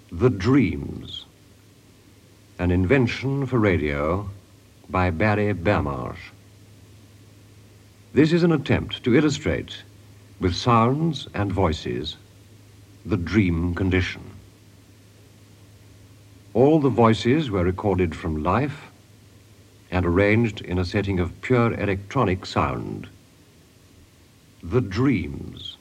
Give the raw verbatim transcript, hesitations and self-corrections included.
The Dreams, an invention for radio by Barry Bermarge. This is an attempt to illustrate, with sounds and voices, the dream condition. All the voices were recorded from life and arranged in a setting of pure electronic sound. The Dreams.